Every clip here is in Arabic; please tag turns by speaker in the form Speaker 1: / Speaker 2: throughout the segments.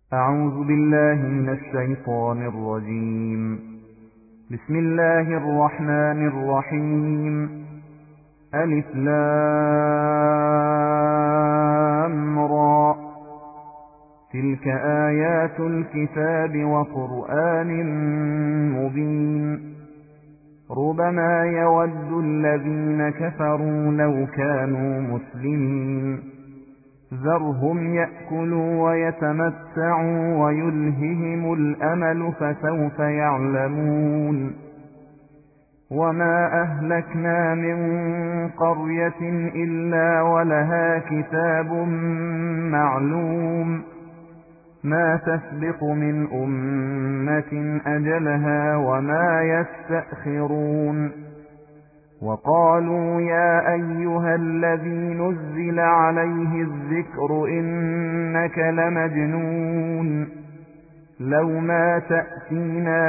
Speaker 1: أعوذ بالله من الشيطان الرجيم. بسم الله الرحمن الرحيم. ألف لام را. تلك آيات الكتاب وقرآن مبين. ربما يود الذين كفروا لو كانوا مسلمين. ذرهم يأكلوا ويتمتعوا ويلههم الأمل فسوف يعلمون. وما أهلكنا من قرية إلا ولها كتاب معلوم. ما تسبق من أمة أجلها وما يستأخرون. وقالوا يا أيها الذي نزل عليه الذكر إنك لمجنون. لو ما تأتينا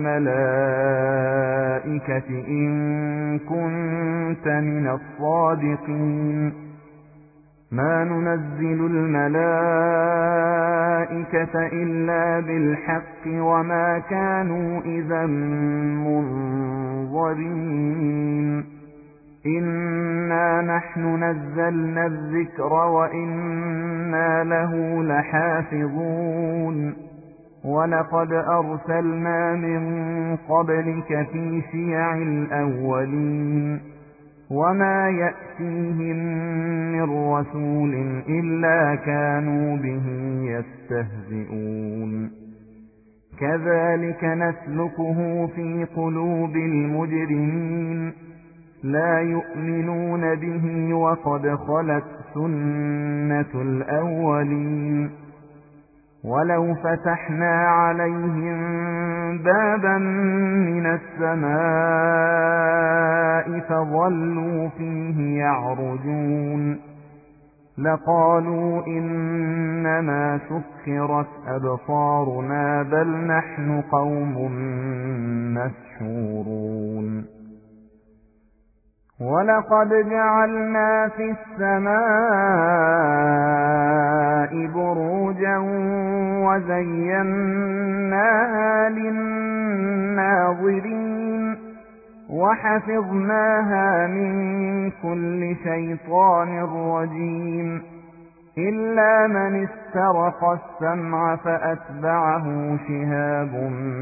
Speaker 1: بالملائكة إن كنت من الصادقين. ما ننزل الملائكة إلا بالحق وما كانوا إذا منظرين. إنا نحن نزلنا الذكر وإنا له لحافظون. ولقد أرسلنا من قبلك في شيع الأولين. وما يأتيهم من رسول إلا كانوا به يستهزئون. كذلك نسلكه في قلوب المجرمين. لا يؤمنون به وقد خلت سنة الأولين. ولو فتحنا عليهم بابا من السماء فظلوا فيه يعرجون لقالوا إنما سكرت أبصارنا بل نحن قوم مسحورون. ولقد جعلنا في السماء بروجا وزيناها للناظرين وحفظناها من كل شيطان رجيم إلا من استرق السمع فأتبعه شهاب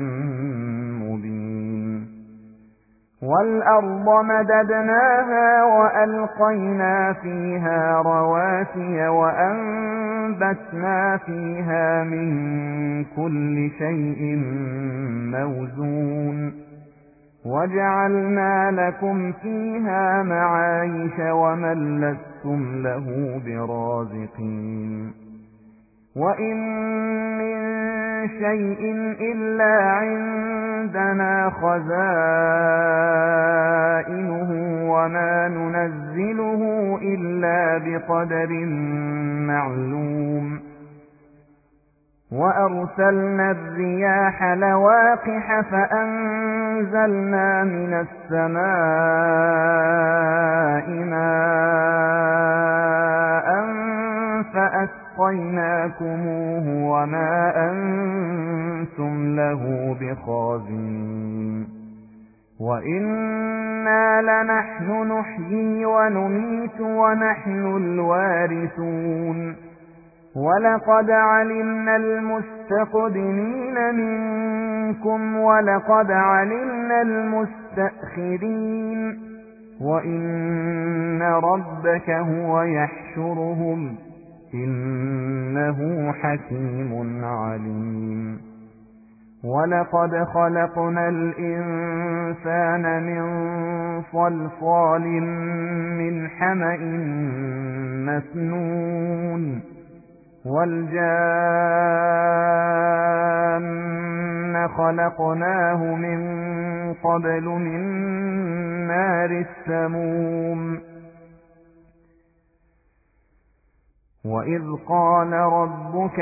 Speaker 1: مبين. والأرض مددناها وألقينا فيها رواسي وأنبتنا فيها من كل شيء موزون وجعلنا لكم فيها معايش ومن لستم له برازقين. وإن من شيء إلا عندنا خزائنه وما ننزله إلا بقدر معلوم. وأرسلنا الرياح لواقح فأنزلنا من السماء ماء فأسقيناكموه وما أنتم له بخازنين. وإنا لنحن نحيي ونميت ونحن الوارثون. ولقد علمنا المستقدمين منكم ولقد علمنا المستأخرين. وإن ربك هو يحشرهم إنه حكيم عليم. ولقد خلقنا الإنسان من صلصال من حمأ مسنون والجان خلقناه من قبل من نار السموم. وإذ قال ربك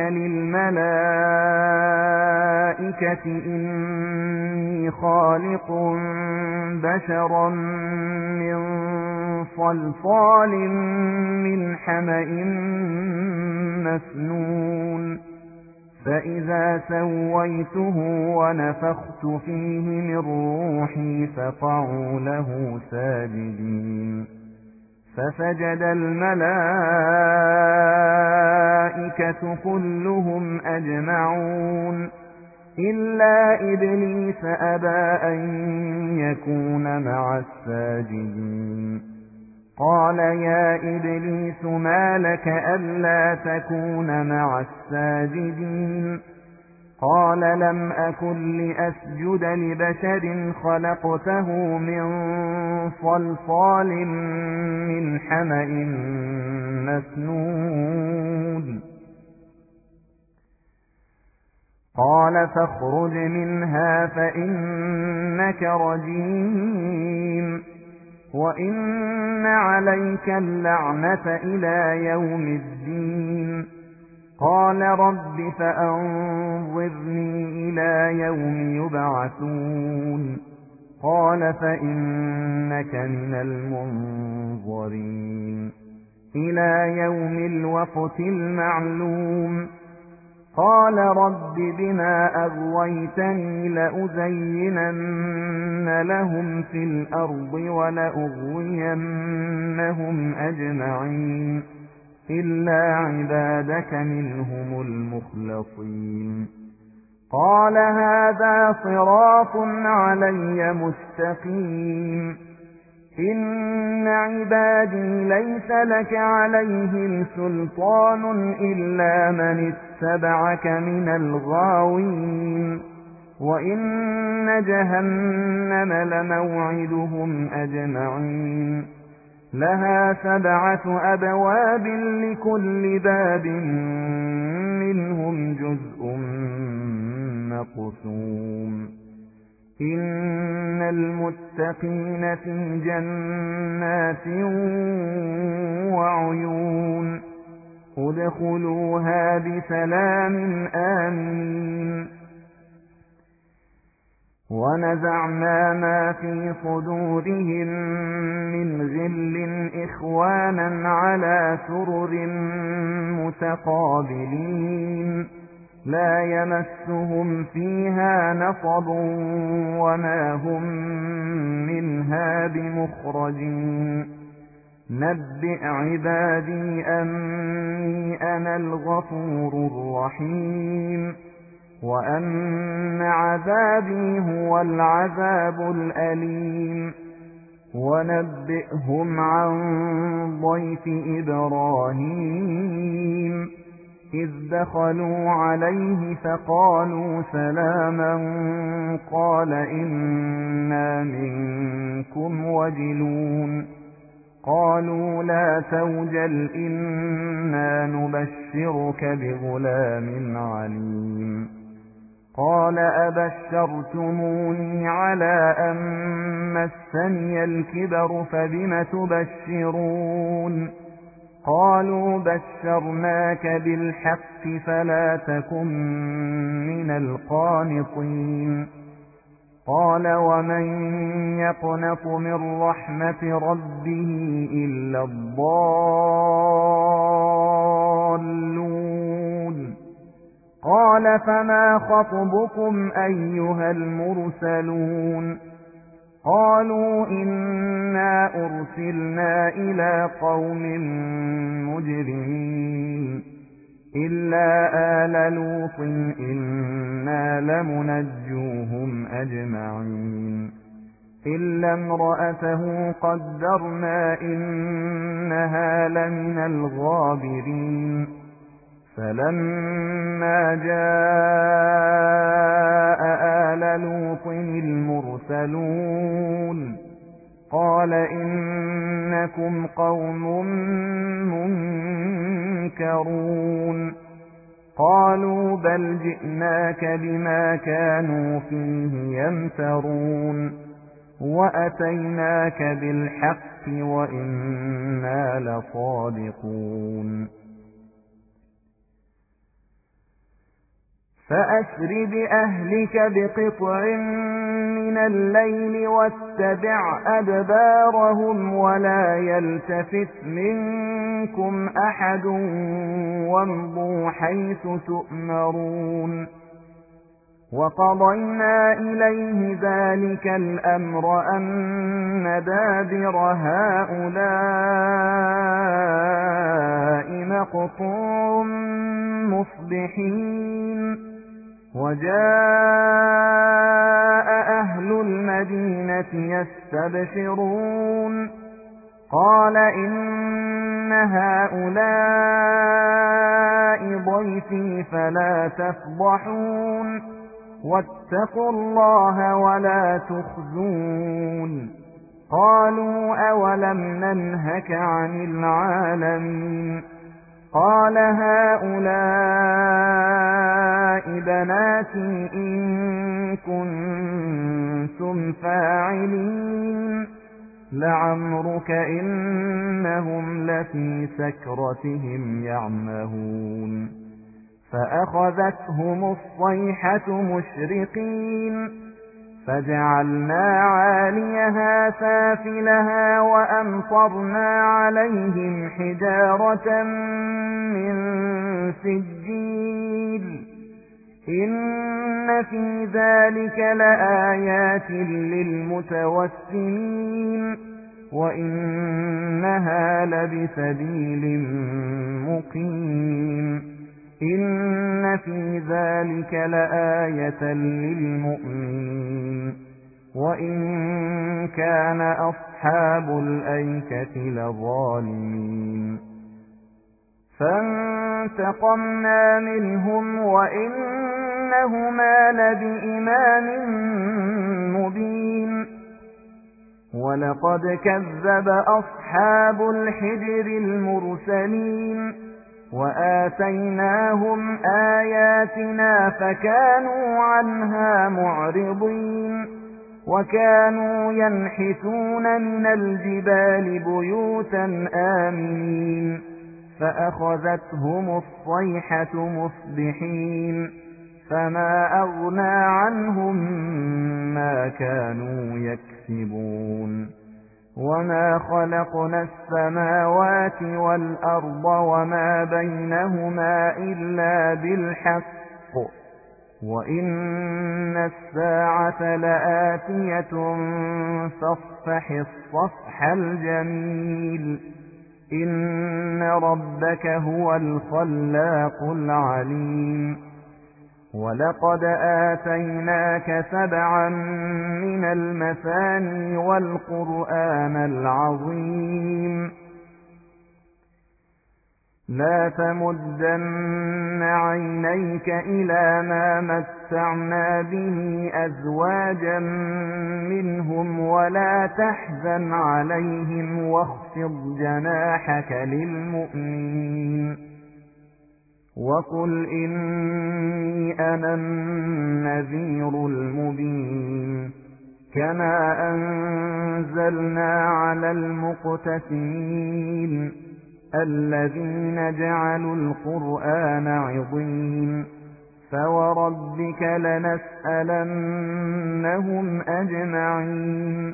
Speaker 1: للملائكة إني خالق بشرا من صلصال من حمأ مسنون فإذا سويته ونفخت فيه من روحي فقعوا له ساجدين فسجد الملائكة كلهم أجمعون إلا إبليس أبى أن يكون مع الساجدين قال يا إبليس ما لك ألا تكون مع الساجدين قال لم أكن لأسجد لبشر خلقته من صلصال من حمأ مسنون قال فاخرج منها فإنك رجيم وإن عليك اللعنة إلى يوم الدين قال رب فأنظرني إلى يوم يبعثون قال فإنك من المنظرين إلى يوم الوقت المعلوم قال رب بما أغويتني لأزينن لهم في الأرض ولأغوينهم أجمعين إلا عبادك منهم المخلصين قال هذا صراط علي مستقيم إن عبادي ليس لك عليهم سلطان إلا من اتبعك من الغاوين وإن جهنم لموعدهم أجمعين لها 7 أبواب لكل باب منهم جزء مقسوم إن المتقين في جنات وعيون ادخلوها بسلام آمين ونزعنا ما في صدورهم من غل إخوانا على سرر متقابلين لا يمسهم فيها نصب وما هم منها بمخرجين نبئ عبادي أني أنا الغفور الرحيم وأن عذابي هو العذاب الأليم ونبئهم عن ضيف إبراهيم إذ دخلوا عليه فقالوا سلاما قال إنا منكم وجلون قالوا لا توجل إنا نبشرك بغلام عليم قال أبشرتموني على أن مسني الكبر فبم تبشرون قالوا بشرناك بالحق فلا تكن من القانطين قال ومن يقنط من رحمة ربه إلا الضالون قال فما خطبكم أيها المرسلون قالوا إنا أرسلنا إلى قوم مجرمين إلا آل لوط إنا لمنجوهم أجمعين إلا امرأته قدرنا إنها لمن الغابرين فلما جاء آل لوط المرسلون قال إنكم قوم منكرون قالوا بل جئناك بما كانوا فيه يمترون وأتيناك بالحق وإنا لصادقون فأسر بأهلك بقطع من الليل واتبع أدبارهم ولا يلتفت منكم أحد وامضوا حيث تؤمرون وقضينا إليه ذلك الأمر أن دابر هؤلاء مقطوع مصبحين وجاء أهل المدينة يستبشرون قال إن هؤلاء ضيفي فلا تفضحون واتقوا الله ولا تخزون قالوا أولم ننهك عن العالمين قال هؤلاء بناتي إن كنتم فاعلين لعمرك إنهم لفي سكرتهم يعمهون فأخذتهم الصيحة مشرقين فجعلنا عاليها سافلها وأمطرنا عليهم حجارة من سجيل إن في ذلك لآيات للمتوسمين وإنها لبسبيل مقيم إن في ذلك لآية للمؤمنين وإن كان أصحاب الأيكة لظالمين فانتقمنا منهم وإنهما لبإمام مبين ولقد كذب أصحاب الحجر المرسلين وآتيناهم آياتنا فكانوا عنها معرضين وكانوا ينحتون من الجبال بيوتا آمنين فأخذتهم الصيحة مصبحين فما أغنى عنهم ما كانوا يكسبون وما خلقنا السماوات والأرض وما بينهما إلا بالحق وإن الساعة لآتية فاصفح الصفح الجميل إن ربك هو الخلاق العليم ولقد آتيناك 7 من المثاني والقرآن العظيم لا تمدن عينيك إلى ما متعنا به أزواجا منهم ولا تحزن عليهم واخفض جناحك للمؤمنين وقل إني أنا النذير المبين كما أنزلنا على المقتسمين الذين جعلوا القرآن عضين فوربك لنسألنهم أجمعين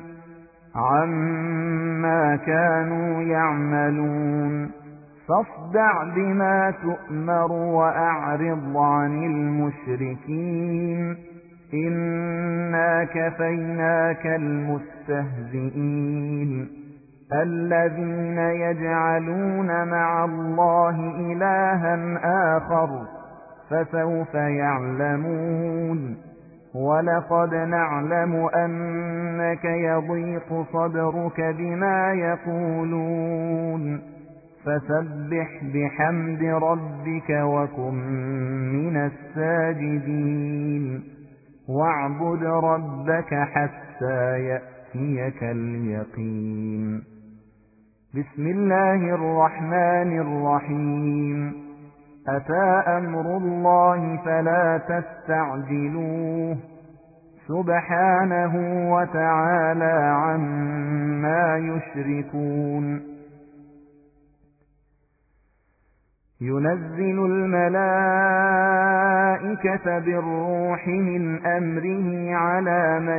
Speaker 1: عما كانوا يعملون فاصدع بما تؤمر وأعرض عن المشركين إنا كفيناك المستهزئين الذين يجعلون مع الله إلها آخر فسوف يعلمون ولقد نعلم أنك يضيق صدرك بما يقولون فسبح بحمد ربك وكن من الساجدين واعبد ربك حتى يأتيك اليقين بسم الله الرحمن الرحيم أتى أمر الله فلا تستعجلوه سبحانه وتعالى عما يشركون ينزل الملائكة الْمَلَائِكَةَ بِالرُّوحِ مِنْ أَمْرِهِ عَلَى مَن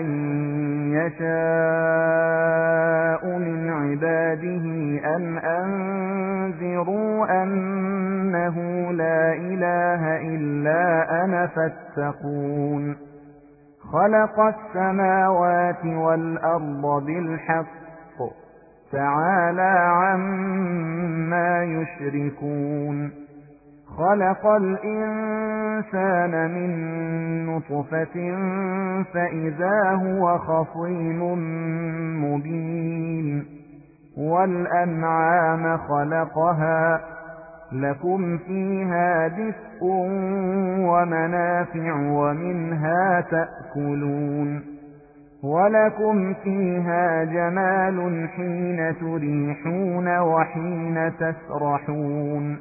Speaker 1: يَشَاءُ مِنْ عِبَادِهِ أَنْ أَنذِرُوا أَنَّهُ لَا إِلَٰهَ إِلَّا أَنَا فَاتَّقُونِ خَلَقَ السَّمَاوَاتِ وَالْأَرْضَ بِالْحَقِّ تَعَالَىٰ عَمَّا يُشْرِكُونَ خَلَقَ الْإِنسَانَ مِن نُّطْفَةٍ فَإِذَا هُوَ خَصِيمٌ مُّبِينٌ وَالْأَنْعَامَ خَلَقَهَا لَكُمْ فِيهَا دِفْءٌ وَمَنَافِعُ وَمِنْهَا تَأْكُلُونَ وَلَكُمْ فِيهَا جَمَالٌ حِينَ تُرِيحُونَ وَحِينَ تَسْرَحُونَ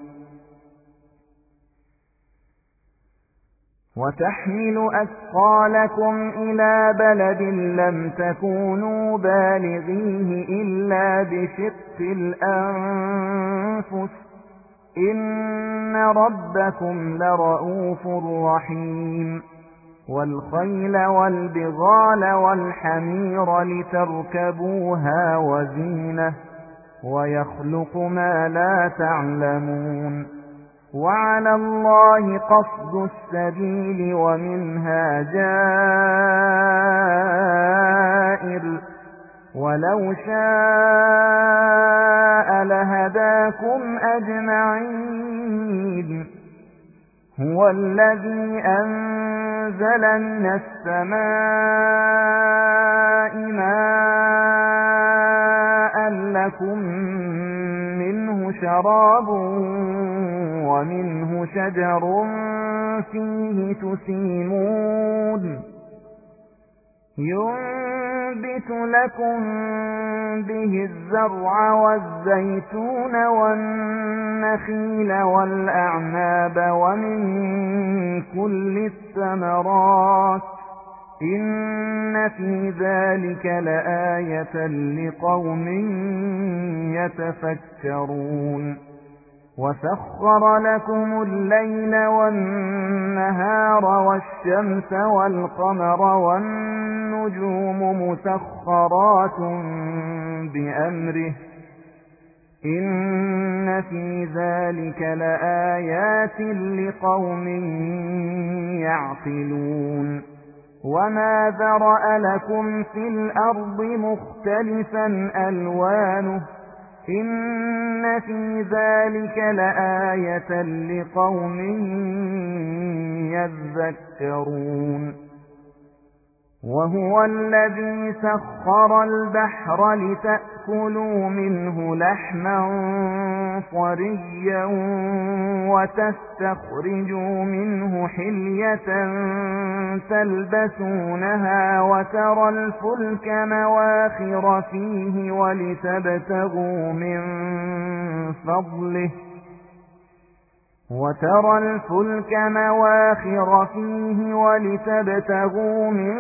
Speaker 1: وَتَحْمِلُ أَثْقَالَكُمْ إِلَىٰ بَلَدٍ لَّمْ تَكُونُوا بَالِغِيهِ إِلَّا بِشِقِّ الْأَنفُسِ إِنَّ رَبَّكُمْ لَرَءُوفٌ رَّحِيمٌ وَالْخَيْلَ وَالْبِغَالَ وَالْحَمِيرَ لِتَرْكَبُوهَا وَزِينَةً وَيَخْلُقُ مَا لَا تَعْلَمُونَ وَعَلَى اللَّهِ قَصْدُ السَّبِيلِ وَمِنْهَا جَائِرٌ وَلَوْ شَاءَ لَهَدَاكُمْ أَجْمَعِينَ هُوَ الَّذِي أَنزَلَ مِنَ السَّمَاءِ مَاءً لَّكُم مِّنْهُ شَرَابٌ وَمِنْهُ شَجَرٌ فِيهِ تُسِيمُونَ يُنبِتُ لَكُم بِهِ الزَّرْعَ وَالزَّيْتُونَ وَالنَّخِيلَ وَالْأَعْنَابَ وَمِن كُلِّ الثَّمَرَاتِ إِنَّ فِي ذَلِكَ لَآيَةً لِقَوْمٍ يَتَفَكَّرُونَ وَسَخَّرَ لَكُمُ اللَّيْلَ وَالنَّهَارَ وَالشَّمْسَ وَالْقَمَرَ وَالنُّجُومُ مُسَخَّرَاتٌ بِأَمْرِهِ إِنَّ فِي ذَلِكَ لَآيَاتٍ لِقَوْمٍ يَعْقِلُونَ وَمَا ذَرَأَ لَكُمْ فِي الْأَرْضِ مُخْتَلِفًا أَلْوَانُهُ إِنَّ فِي ذَلِكَ لَآيَةً لِقَوْمٍ يَذَّكَّرُونَ وَهُوَ الَّذِي سَخَّرَ الْبَحْرَ لِتَأْكُلُوا مِنْهُ لَحْمًا طَرِيًّا وَتَسْتَخْرِجُوا مِنْهُ حِلْيَةً تَلْبَسُونَهَا وَتَرَى الْفُلْكَ مَوَاخِرَ فِيهِ وَلِتَبْتَغُوا مِن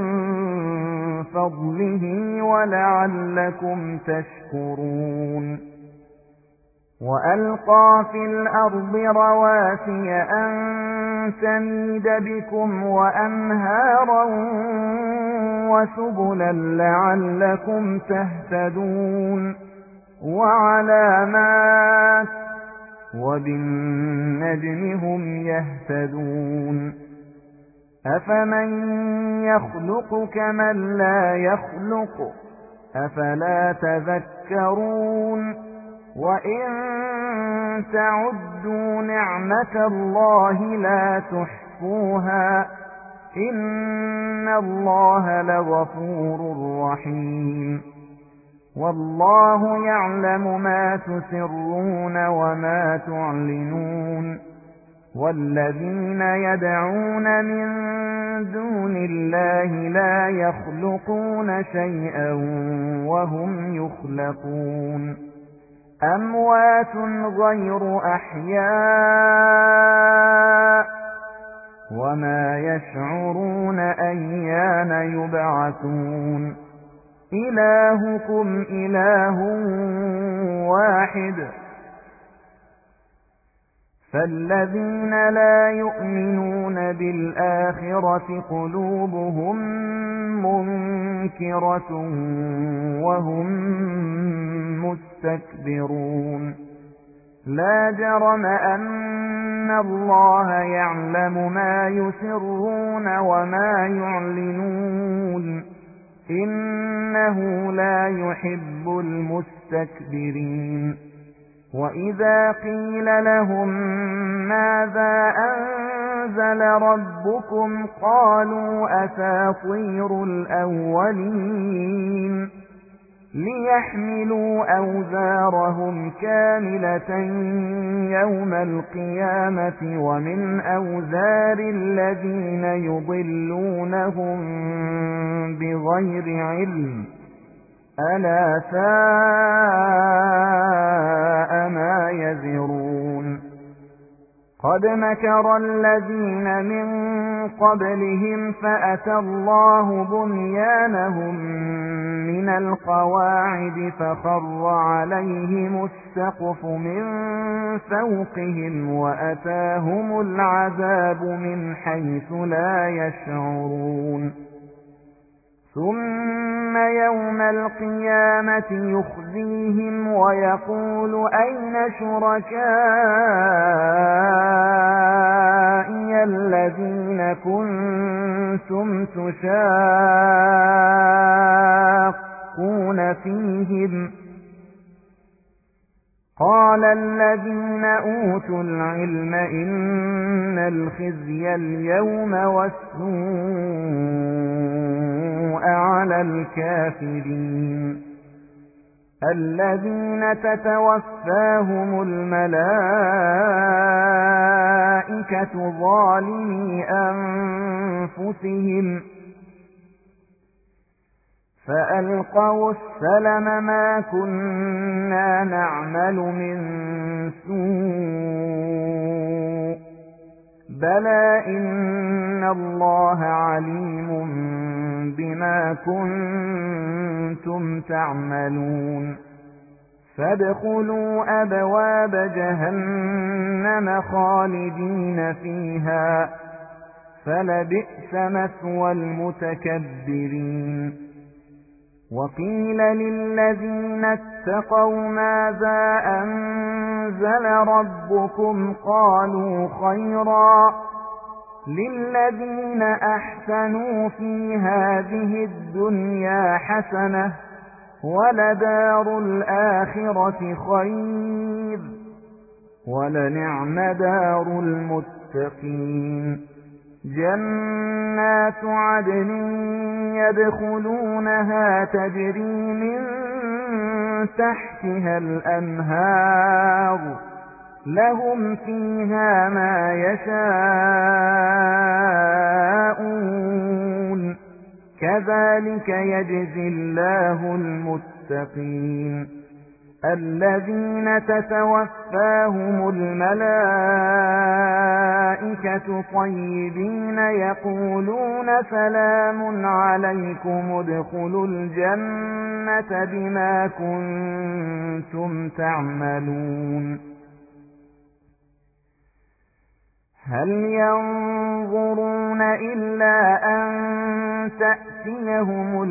Speaker 1: فَضْلِهِ وَلَعَلَّكُمْ تَشْكُرُونَ وَأَلْقَىٰ فِي الْأَرْضِ رَوَاسِيَ أَن تَمِيدَ بِكُمْ وَأَنْهَارًا وَسُبُلًا لَّعَلَّكُمْ تَهْتَدُونَ وَعَلَامَاتٍ وَبِالنَّجْمِ هُمْ يَهْتَدُونَ أَفَمَن يَخْلُقُ كَمَن لَّا يَخْلُقُ أَفَلَا تَذَكَّرُونَ وَإِن تَعُدُّوا نِعْمَةَ اللَّهِ لَا تُحْصُوهَا إِنَّ اللَّهَ لَغَفُورٌ رَّحِيمٌ وَاللَّهُ يَعْلَمُ مَا تُسِرُّونَ وَمَا تُعْلِنُونَ وَالَّذِينَ يَدْعُونَ مِن دُونِ اللَّهِ لَا يَخْلُقُونَ شَيْئًا وَهُمْ يُخْلَقُونَ أَمْوَاتٌ غَيْرُ أَحْيَاءٍ وَمَا يَشْعُرُونَ أَيَّانَ يُبْعَثُونَ إِلَٰهُكُمْ إِلَٰهٌ وَاحِدٌ فالذين لا يؤمنون بالآخرة قلوبهم منكرة وهم مستكبرون لا جرم أن الله يعلم ما يسرون وما يعلنون إنه لا يحب المستكبرين وإذا قيل لهم ماذا أنزل ربكم قالوا أساطير الأولين ليحملوا أوزارهم كاملة يوم القيامة ومن أوزار الذين يضلونهم بغير علم ألا ساء ما يزرون قد مكر الذين من قبلهم فأتى الله بنيانهم من القواعد فخر عليهم السقف من فوقهم وأتاهم العذاب من حيث لا يشعرون ثم يوم القيامة يخزيهم ويقول أين شركائي الذين كنتم تشاقون فيهم قال الذين أوتوا العلم إن الخزي اليوم والسوء على الكافرين الذين تتوفاهم الملائكة ظالمي أنفسهم فألقوا السلم ما كنا نعمل من سوء بلى إن الله عليم بما كنتم تعملون فادخلوا أبواب جهنم خالدين فيها فلبئس مثوى المتكبرين وقيل للذين اتقوا ماذا أنزل ربكم قالوا خيرا للذين أحسنوا في هذه الدنيا حسنة ولدار الآخرة خير ولنعم دار المتقين جنات عدن يدخلونها تجري من تحتها الأنهار لهم فيها ما يشاءون كذلك يجزي الله المتقين الذين تتوفاهم الملائكة طيبين يقولون سلام عليكم ادخلوا الجنة بما كنتم تعملون هل ينظرون إلا أن تأتيهم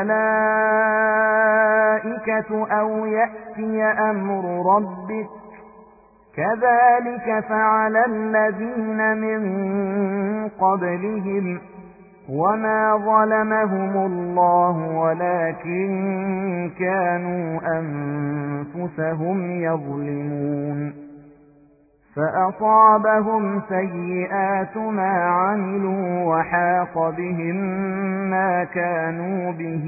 Speaker 1: الملائكة أو يأتي أمر ربك كذلك فعل الذين من قبلهم وما ظلمهم الله ولكن كانوا أنفسهم يظلمون فأصابهم سيئات ما عملوا وحاق بهم ما كانوا به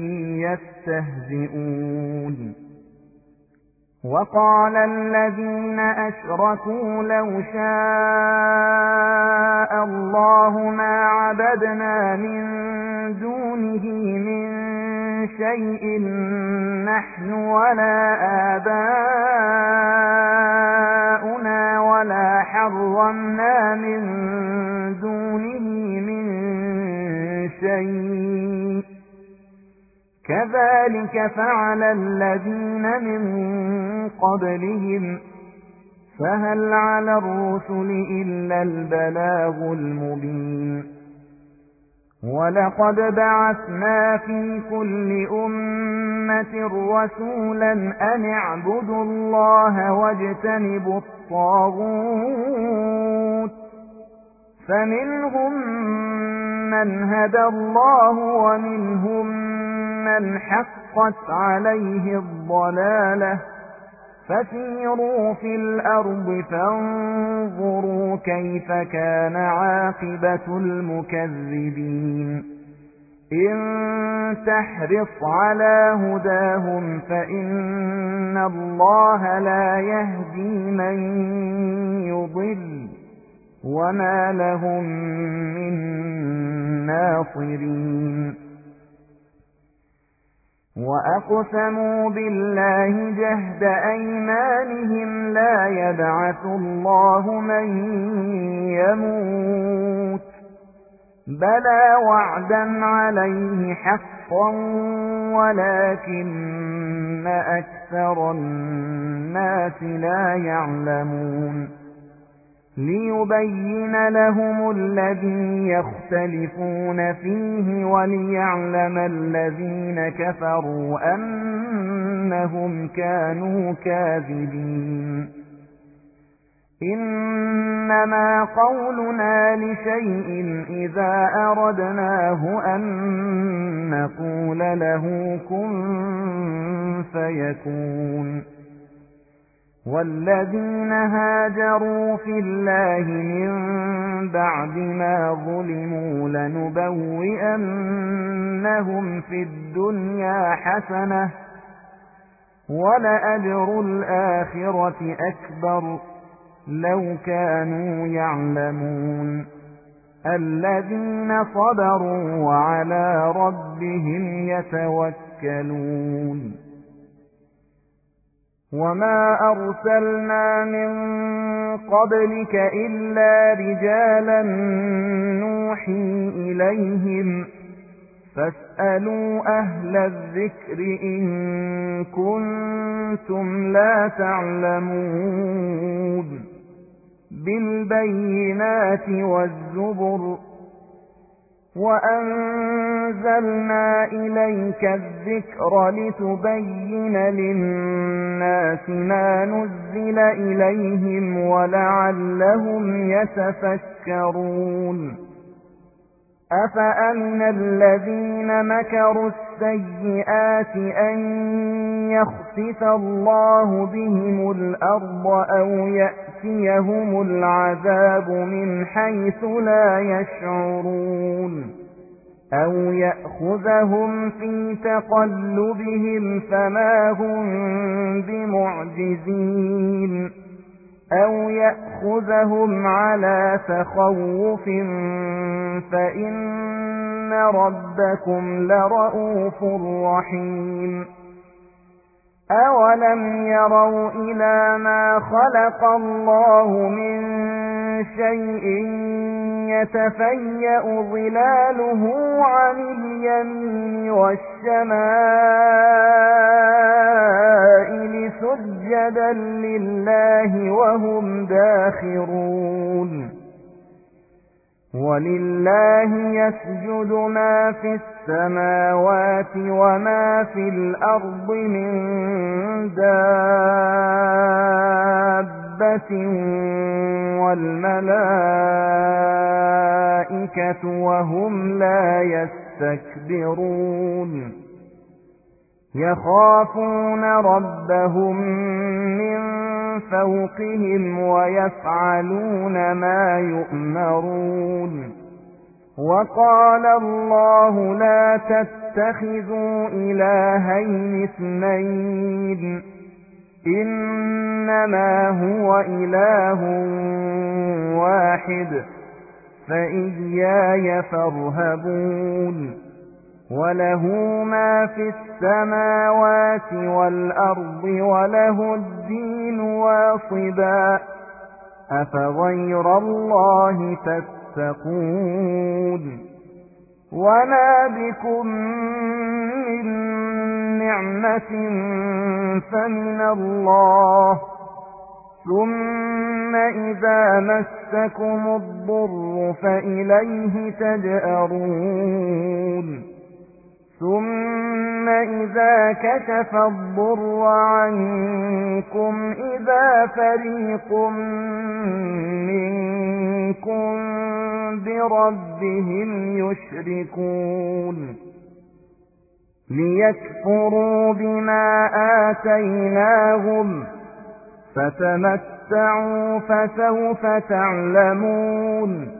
Speaker 1: يستهزئون وقال الذين أشركوا لو شاء الله ما عبدنا من دونه من شيء نحن ولا آباؤنا ولا حرمنا من دونه من شيء كذلك فعل الذين من قبلهم فهل على الرسل إلا البلاغ المبين ولقد بعثنا في كل أمة رسولا أن اعبدوا الله واجتنبوا الطاغوت فمنهم من هدى الله ومنهم من حقت عليه الضلالة فسيروا في الأرض فانظروا كيف كان عاقبة المكذبين إن تحرص على هداهم فإن الله لا يهدي من يضل وما لهم من ناصرين وأقسموا بالله جهد أيمانهم لا يبعث الله من يموت بلى وعدا عليه حقا ولكن أكثر الناس لا يعلمون ليبين لهم الذي يختلفون فيه وليعلم الذين كفروا أنهم كانوا كاذبين إنما قولنا لشيء إذا أردناه أن نقول له كن فيكون والذين هاجروا في الله من بعد ما ظلموا لنبوئنهم في الدنيا حسنة ولأجر الآخرة أكبر لو كانوا يعلمون الذين صبروا وعلى ربهم يتوكلون وما أرسلنا من قبلك إلا رجالا نوحي إليهم فاسألوا أهل الذكر إن كنتم لا تعلمون بالبينات والزبر وأنزلنا إليك الذكر لتبين للناس ما نزل إليهم ولعلهم يتفكرون أفأمن الذين مكروا السيئات أن يخسف الله بهم الأرض أو يأتيهم العذاب من حيث لا يشعرون أو يأخذهم في تقلبهم فما هم بمعجزين أو يأخذهم على تخوف فإن ربكم لرؤوف رحيم أولم يروا إلى ما خلق الله من شيء يتفيأ ظلاله عن اليمين والشمائل سجدا لله وهم داخرون ولله يسجد ما في السماوات وما في الأرض من دابة والملائكة وهم لا يستكبرون يخافون ربهم من فوقهم ويفعلون ما يؤمرون وقال الله لا تتخذوا إلهين اثنين إنما هو إله واحد فإياي فارهبون وله ما في السماوات والأرض وله الدين واصبا أفغير الله تتقون وما بكم من نعمة فمن الله ثم إذا مسكم الضر فإليه تجأرون ثم إذا كشف الضر عنكم إذا فريق منكم بربهم يشركون ليكفروا بما آتيناهم فتمتعوا فسوف تعلمون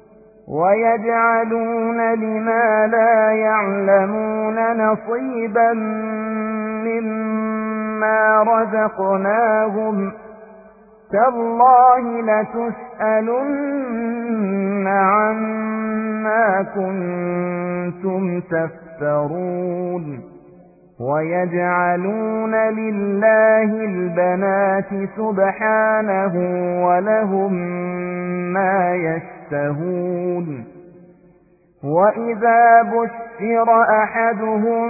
Speaker 1: ويجعلون لما لا يعلمون نصيبا مما رزقناهم تالله لتسألن عما كنتم تفترون ويجعلون لله البنات سبحانه ولهم ما يشتهون وإذا بشر أحدهم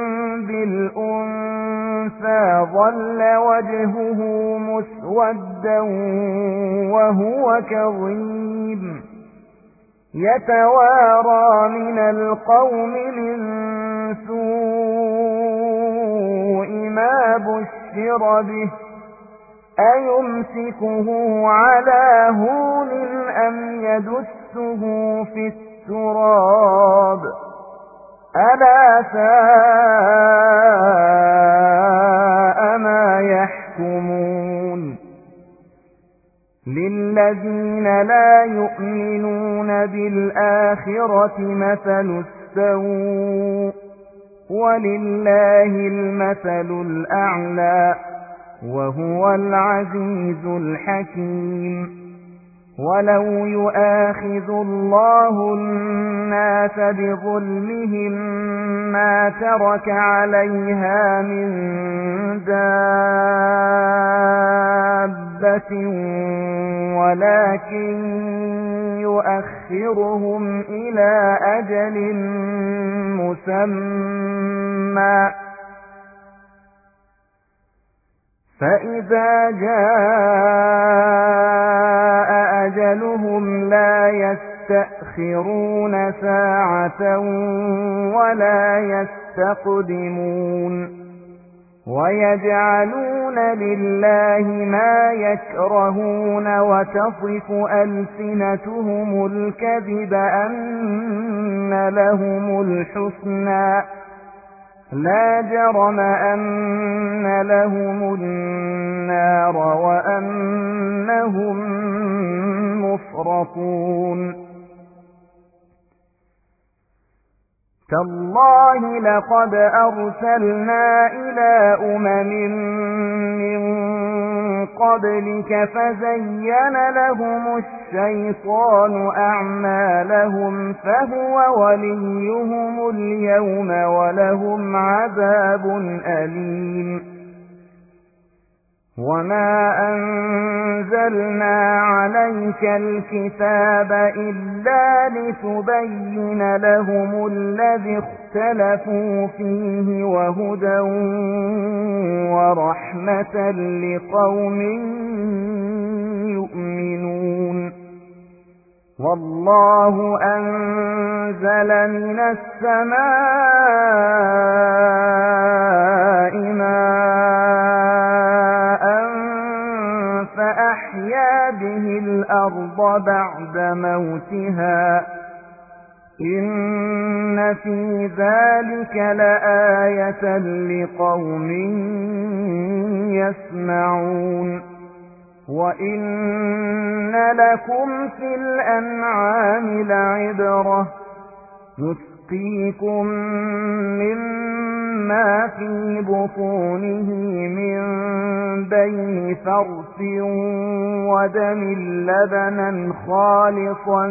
Speaker 1: بالأنثى ظل وجهه مسودا وهو كظيم يتوارى من القوم من سوء ما بشر به أيمسكه على هون أم يدسه في التراب ألا ساء ما يحكمون للذين لا يؤمنون بالآخرة مثل السوء ولله المثل الأعلى وهو العزيز الحكيم ولو يؤاخذ الله الناس بظلمهم ما ترك عليها من دابة ولكن يؤخرهم إلى أجل مسمى فإذا جاء أجلهم لا يستأخرون ساعة ولا يستقدمون ويجعلون لله ما يكرهون وتصف ألسنتهم الكذب أن لهم الحسنى لا جرم أن لهم النار وأنهم مفرطون تالله لقد أرسلنا إلى من قبلك فزين لهم الشيطان أعمالهم فهو وليهم اليوم ولهم عذاب أليم وما أنزلنا عليك الكتاب إلا لتبين لهم الذي اختلفوا فيه وهدى ورحمة لقوم يؤمنون والله أنزل من السماء ماء فأحيا به الأرض بعد موتها إن في ذلك لآية لقوم يسمعون وإن لكم في الأنعام لعبرة نسقيكم مما في بطونه من بين فرث ودم لبنا خالصا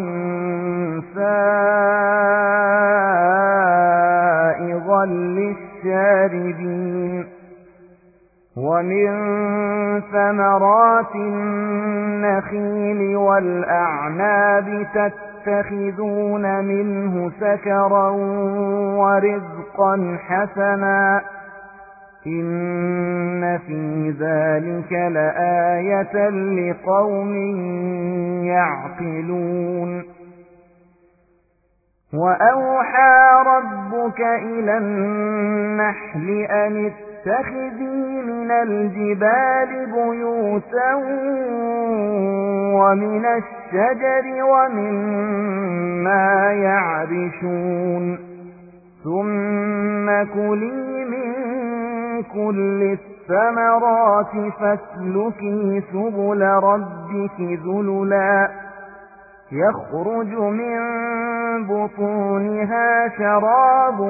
Speaker 1: سائغا للشاربين ومن ثمرات النخيل والأعناب تتخذون منه سكرا ورزقا حسنا إن في ذلك لآية لقوم يعقلون وأوحى ربك إلى النحل أن اتخذي من الجبال بيوتا ومن الشجر ومما يعرشون ثم كلي من كل الثمرات فاسلكي سبل ربك ذللا يخرج من بطونها شراب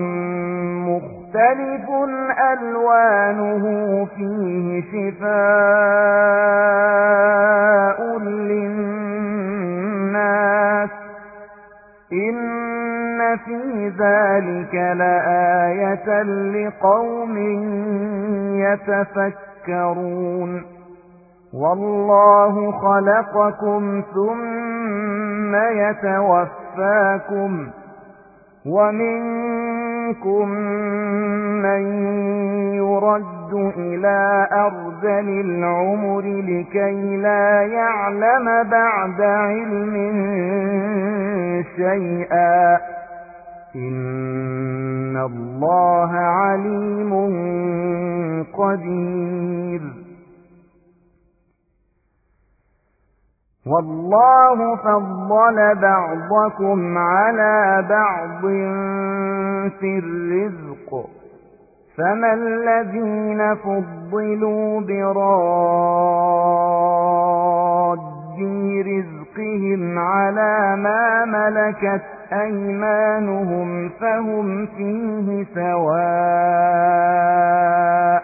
Speaker 1: مختلف ألوانه فيه شفاء للناس إن في ذلك لآية لقوم يتفكرون والله خلقكم ثم يتوفاكم ومنكم من يرد إلى أرذل العمر لكي لا يعلم بعد علم شيئا إن الله عليم قدير والله فضل بعضكم على بعض في الرزق فما الذين فضلوا براد رزقهم على ما ملكت أيمانهم فهم فيه سواء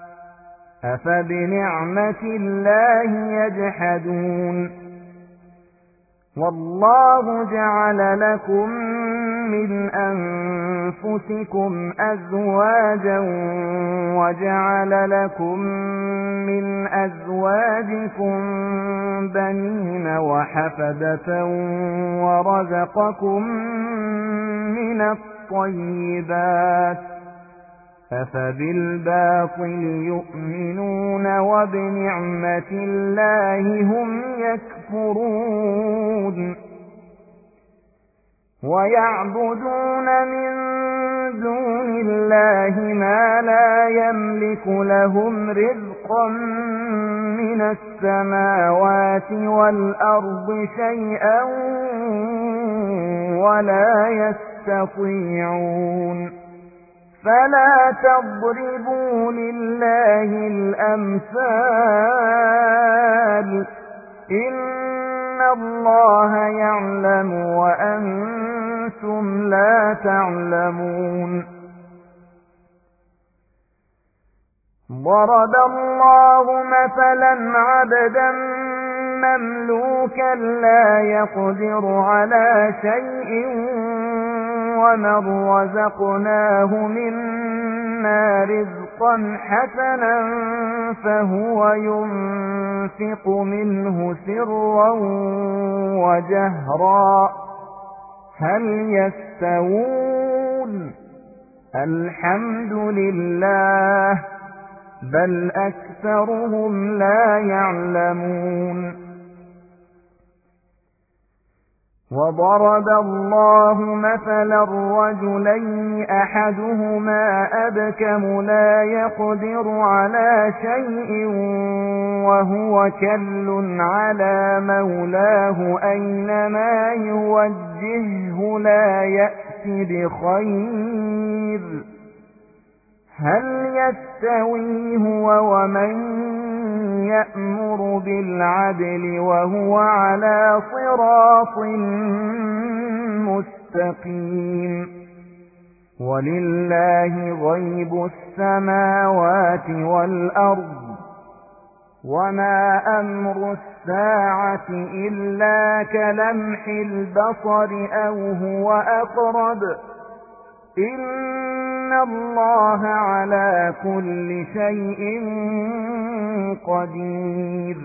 Speaker 1: أفبنعمة الله يجحدون والله جعل لكم من أنفسكم أزواجا وجعل لكم من أزواجكم بنين وحفدة ورزقكم من الطيبات أفبالباطل يؤمنون وبنعمة الله هم يكفرون ويعبدون من دون الله ما لا يملك لهم رزقا من السماوات والأرض شيئا ولا يستطيعون فلا تضربوا لله الأمثال إن الله يعلم وأنتم لا تعلمون ضرب الله مثلا عبدا مملوكا لا يقدر على شيء ومن رزقناه منا رزقا حسنا فهو ينفق منه سرا وجهرا هل يستوون الحمد لله بل أكثرهم لا يعلمون وضرب الله مثلا رجلين أحدهما أبكم لا يقدر على شيء وهو كل على مولاه أينما يوجهه لا يأتي بخير هل يستوي هو ومن يأمر بالعدل وهو على صراط مستقيم ولله غيب السماوات والأرض وما أمر الساعة إلا كلمح البصر أو هو أقرب إن الله على كل شيء قدير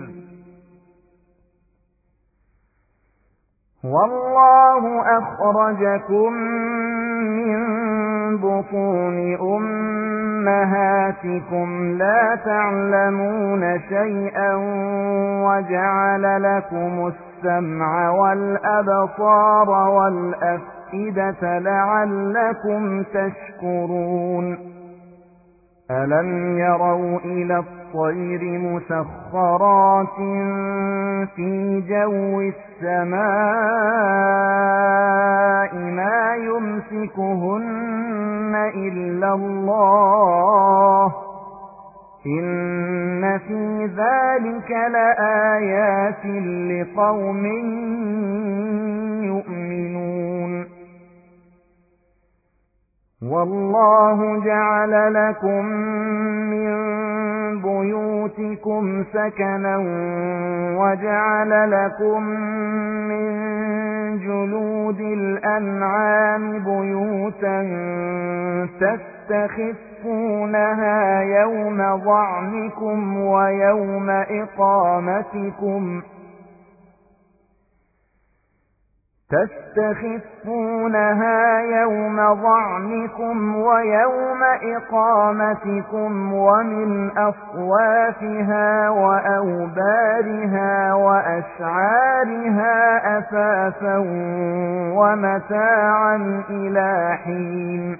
Speaker 1: والله أخرجكم من بطون أمهاتكم لا تعلمون شيئا وجعل لكم السمع والأبصار والأفئدة لعلكم تشكرون ألم يروا إلى الطير مسخرات في جو السماء ما يمسكهن إلا الله إن في ذلك لآيات لقوم يؤمنون والله جعل لكم من بيوتكم سكنا وجعل لكم من جلود الأنعام بيوتا تستخفونها يوم ظعنكم ويوم إقامتكم ومن أصوافها وأوبارها وأشعارها أثاثا ومتاعا إلى حين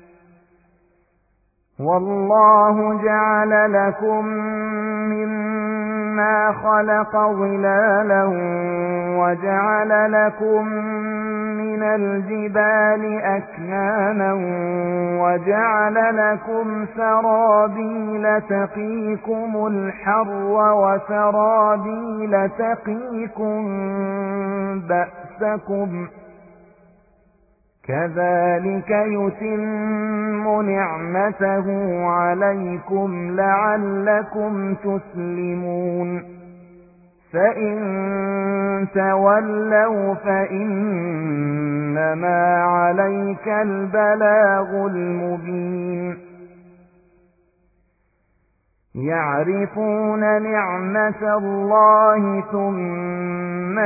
Speaker 1: والله جعل لكم مما خلق ظلالا وجعل لكم من الجبال أكنانا وجعل لكم سرابيل تقيكم الحر وسرابيل تقيكم بأسكم كذلك يتم نعمته عليكم لعلكم تسلمون فإن تولوا فإنما عليك البلاغ المبين يعرفون نعمة الله ثم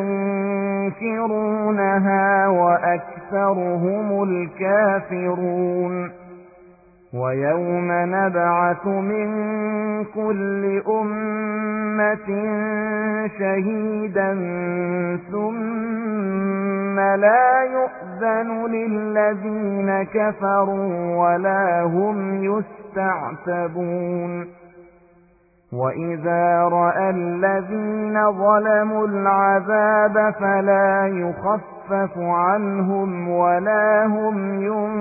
Speaker 1: ينكرونها وأكثرهم الكافرون ويوم نبعث من كل أمة شهيدا ثم لا يؤذن للذين كفروا ولا هم يستعتبون وإذا رأى الذين ظلموا العذاب فلا يخفف عنهم ولا هم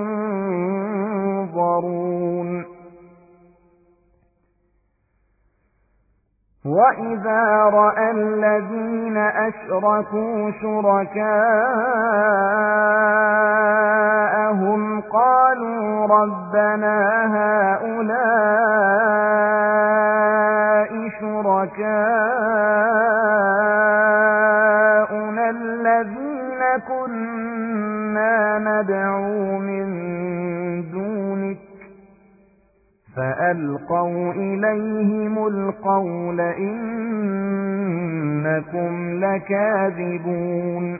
Speaker 1: ينظرون وإذا رأى الذين أشركوا شركاءهم قالوا ربنا هؤلاء شركاؤنا الذين كنا ندعو من دونك فألقوا إليهم القول إنكم لكاذبون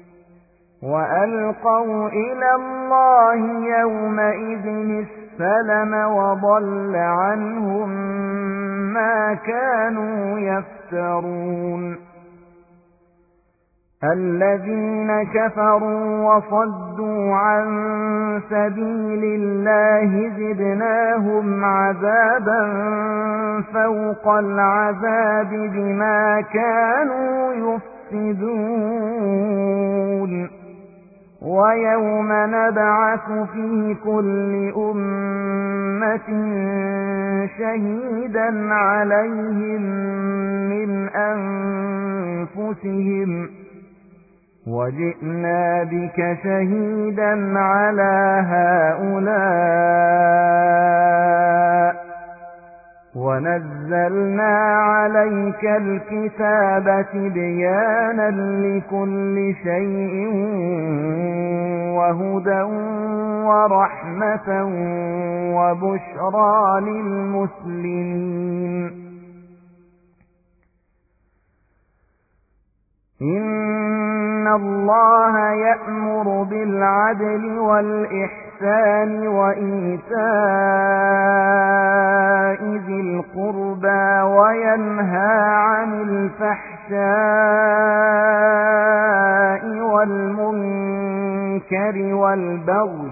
Speaker 1: وألقوا إلى الله يومئذ السلم وضل عنهم ما كانوا يفترون الذين كفروا وصدوا عن سبيل الله زدناهم عذابا فوق العذاب بما كانوا يفسدون ويوم نبعث في كل أمة شهيدا عليهم من أنفسهم وجئنا بك شهيدا على هؤلاء ونزلنا عليك الكتاب تبيانا لكل شيء وهدى ورحمة وبشرى للمسلمين إن الله يأمر بالعدل والإحسان وإيتاء ذي القربى وينهى عن الفحشاء والمنكر والبغي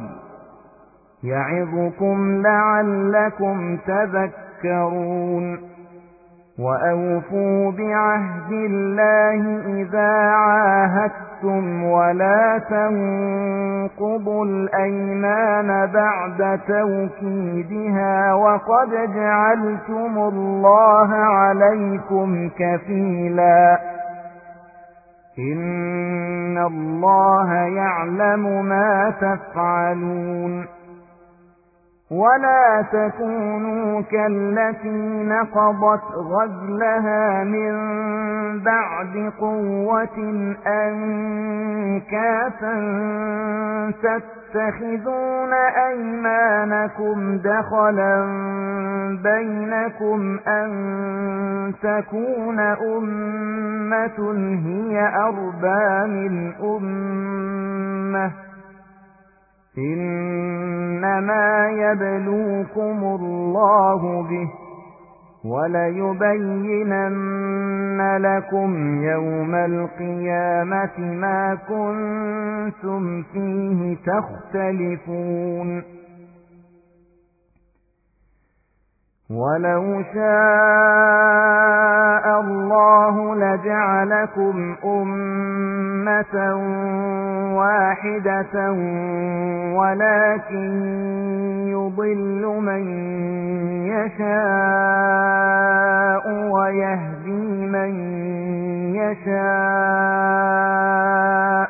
Speaker 1: يعظكم لعلكم تذكرون وأوفوا بعهد الله إذا عاهدتم ولا تنقضوا الأيمان بعد توكيدها وقد جعلتم الله عليكم كفيلا إن الله يعلم ما تفعلون ولا تكونوا كالتي نقضت غزلها من بعد قوة أنكاثا تتخذون أيمانكم دخلا بينكم أن تكون أمة هي أربى من أمة إنما يبلوكم الله به وليبينن لكم يوم القيامة ما كنتم فيه تختلفون ولو شاء الله لجعلكم أمة واحدة ولكن يضل من يشاء ويهدي من يشاء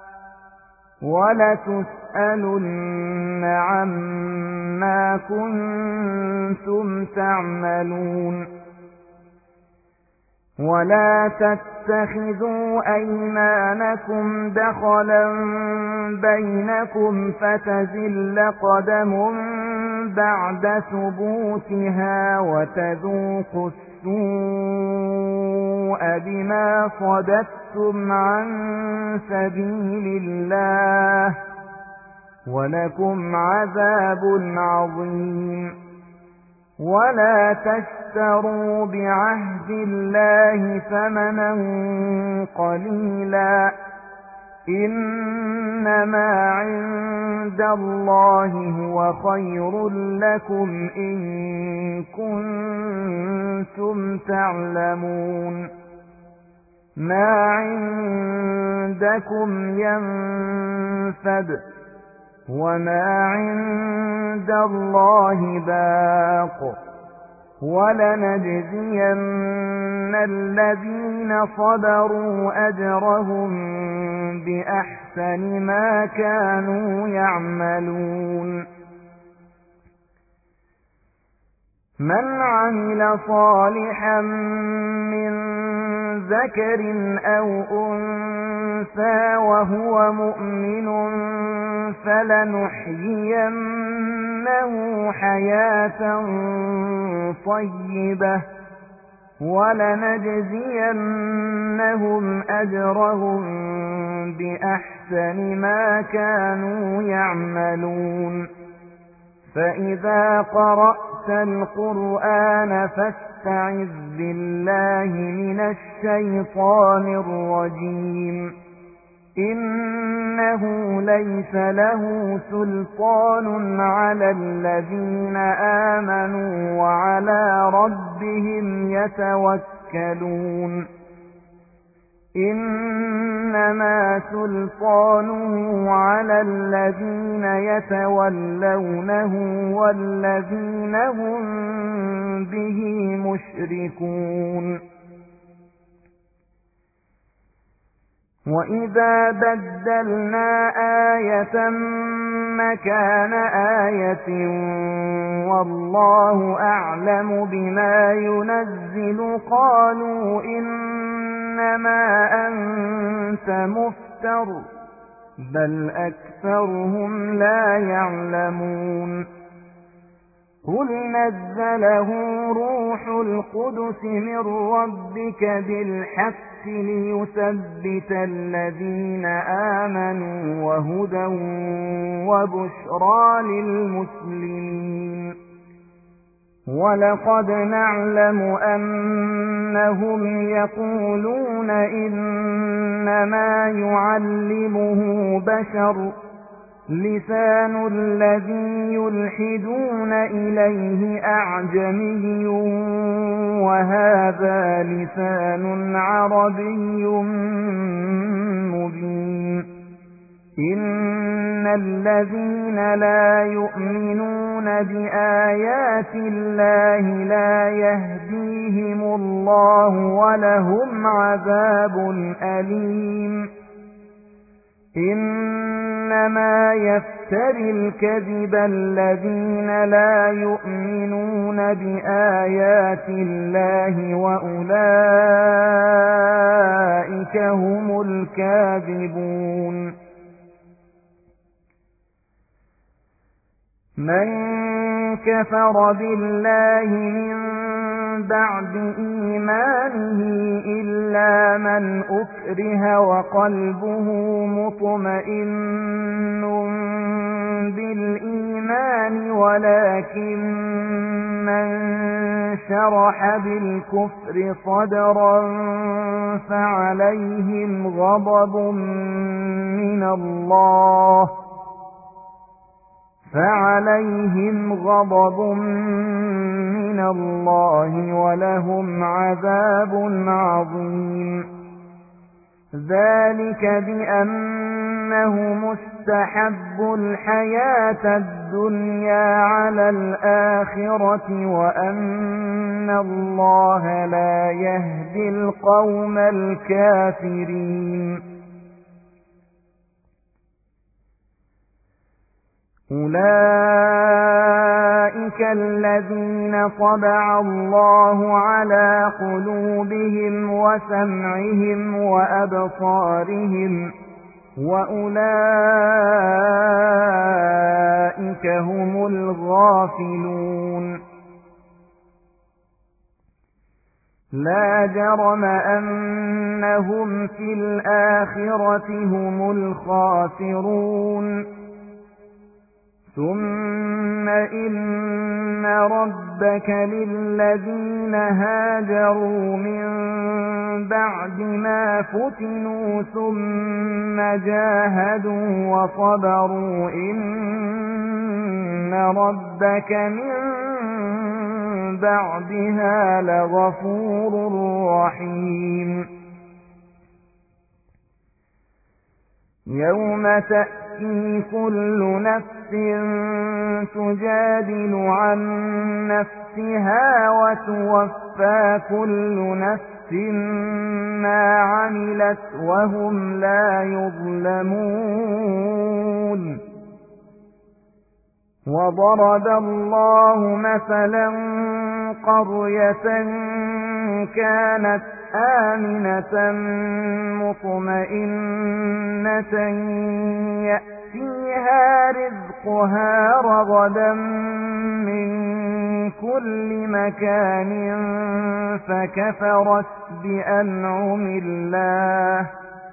Speaker 1: ولتسألن عما كنتم تعملون ولا تتخذوا أيمانكم دخلا بينكم فتزل قدم بعد ثبوتها وتذوقوا السوء بما صددتم عن سبيل الله ولكم عذاب عظيم ولا تشتروا بعهد الله ثمنا قليلا إنما عند الله هو خير لكم إن كنتم تعلمون ما عندكم ينفد وما عند الله باق ولنجزين الذين صبروا أجرهم بأحسن ما كانوا يعملون من عمل صالحا من ذكر أو أنثى وهو مؤمن فلنحيينه حياة طيبة ولنجزينهم أجرهم بأحسن ما كانوا يعملون فإذا قرأت القرآن فاستعذ بالله من الشيطان الرجيم إنه ليس له سلطان على الذين آمنوا وعلى ربهم يتوكلون إنما سلطانه على الذين يتولونه والذين هم به مشركون وإذا بدلنا آية مكان آية والله أعلم بما ينزل قالوا إنما أنت مفتر بل أكثرهم لا يعلمون قل نزله روح القدس من ربك بالحق ليثبت الذين آمنوا وهدى وبشرى للمسلمين ولقد نعلم أنهم يقولون إنما يعلمه بشر لسان الذي يلحدون إليه أعجمي وهذا لسان عربي مبين إن الذين لا يؤمنون بآيات الله لا يهديهم الله ولهم عذاب أليم إنما يفتري الكذب الذين لا يؤمنون بآيات الله وأولئك هم الكاذبون من كفر بالله من بعد إيمانه إلا من أكره وقلبه مطمئن بالإيمان ولكن من شرح بالكفر صدرا فعليهم غضب من الله ولهم عذاب عظيم ذلك بأنه مستحب الحياة الدنيا على الآخرة وأن الله لا يهدي القوم الكافرين أولئك الذين طبع الله على قلوبهم وسمعهم وأبصارهم وأولئك هم الغافلون لا جرم أنهم في الآخرة هم الخاسرون ثم إن ربك للذين هاجروا من بعد ما فتنوا ثم جاهدوا وصبروا إن ربك من بعدها لغفور رحيم يوم تأتي كل نفس تجادل عن نفسها وتوفى كل نفس ما عملت وهم لا يظلمون وضرب الله مثلا قرية كانت آمنة مطمئنة يأتيها رزقها رغدا من كل مكان فكفرت بأنعم الله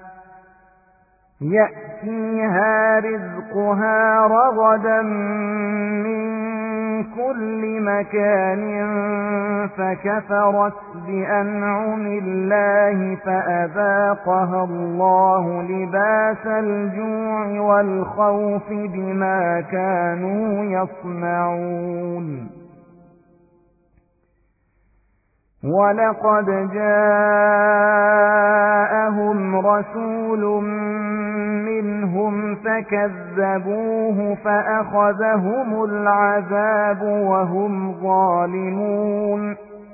Speaker 1: فأذاقها الله لباس الجوع والخوف بما كانوا يصنعون ولقد جاءهم رسول منهم فكذبوه فأخذهم العذاب وهم ظالمون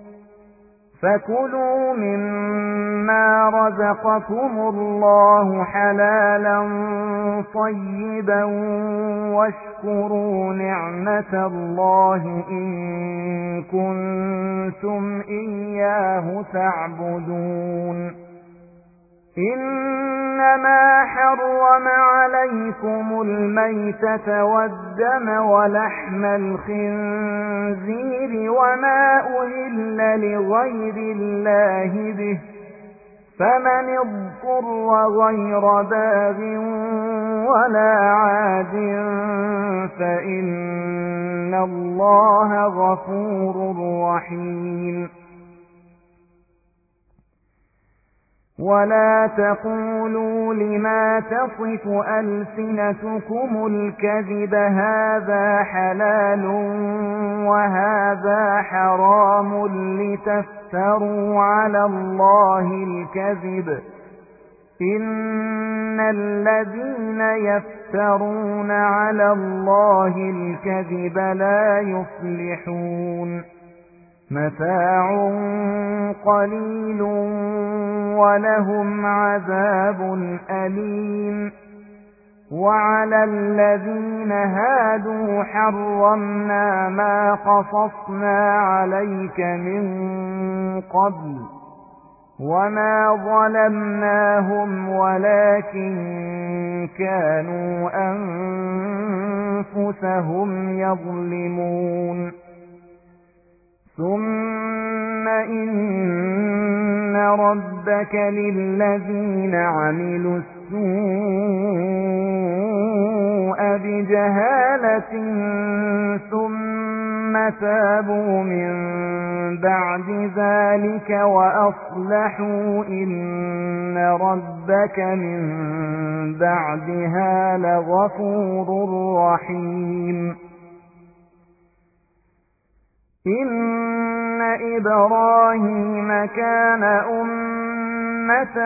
Speaker 1: فكلوا مما رزقكم الله حلالا طيبا واشكروا نعمة الله إن كنتم إياه تعبدون إنما حرم عليكم الميتة والدم ولحم الخنزير وما أهل لغير الله به فمن اضطر غير باغ ولا عاد فإن الله غفور رحيم ولا تقولوا لما تصف ألسنتكم الكذب هذا حلال وهذا حرام لتفتروا على الله الكذب إن الذين يفترون على الله الكذب لا يفلحون متاع قليل ولهم عذاب أليم وعلى الذين هادوا حرمنا ما قصصنا عليك من قبل وما ظلمناهم ولكن كانوا أنفسهم يظلمون ثم إن ربك للذين عملوا السوء بجهالة ثم تابوا من بعد ذلك وأصلحوا إن ربك من بعدها لغفور رحيم إن إبراهيم كان أمة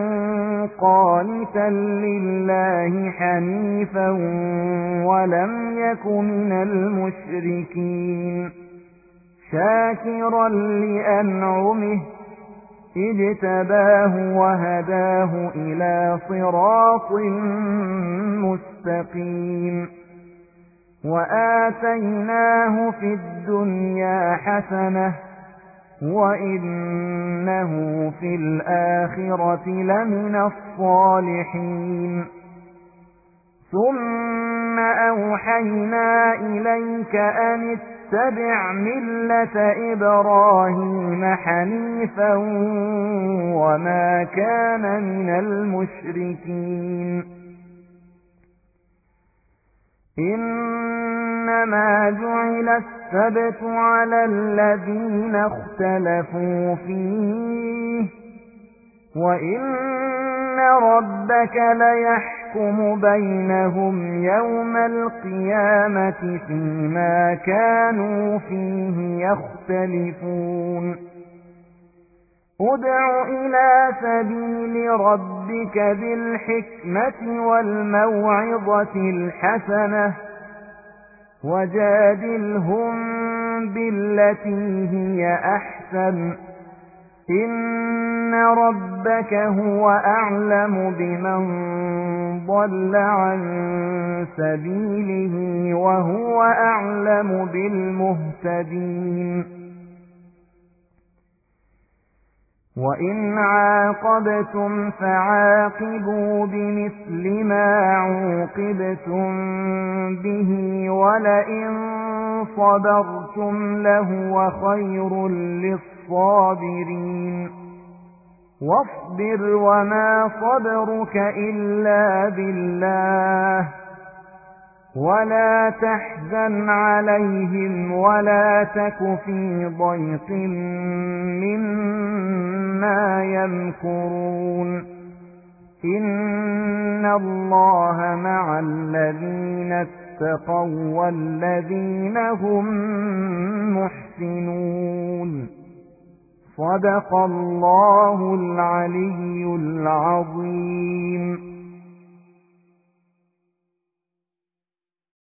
Speaker 1: قانتا لله حنيفا ولم يك من المشركين شاكرا لأنعمه اجتباه وهداه إلى صراط مستقيم وآتيناه في الدنيا حسنة وإنه في الآخرة لمن الصالحين ثم أوحينا إليك أن اتبع ملة إبراهيم حنيفا وما كان من المشركين إنما جعل السبت على الذين اختلفوا فيه وإن ربك ليحكم بينهم يوم القيامة فيما كانوا فيه يختلفون ادع إلى سبيل ربك بالحكمة والموعظة الحسنة وجادلهم بالتي هي أحسن إن ربك هو أعلم بمن ضل عن سبيله وهو أعلم بالمهتدين وإن عاقبتم فعاقبوا بمثل ما عوقبتم به ولئن صبرتم لهو خير للصابرين واصبر وما صبرك إلا بالله ولا تحزن عليهم ولا تك في ضيق مما يمكرون إن الله مع الذين اتقوا والذين هم محسنون صدق الله العلي العظيم.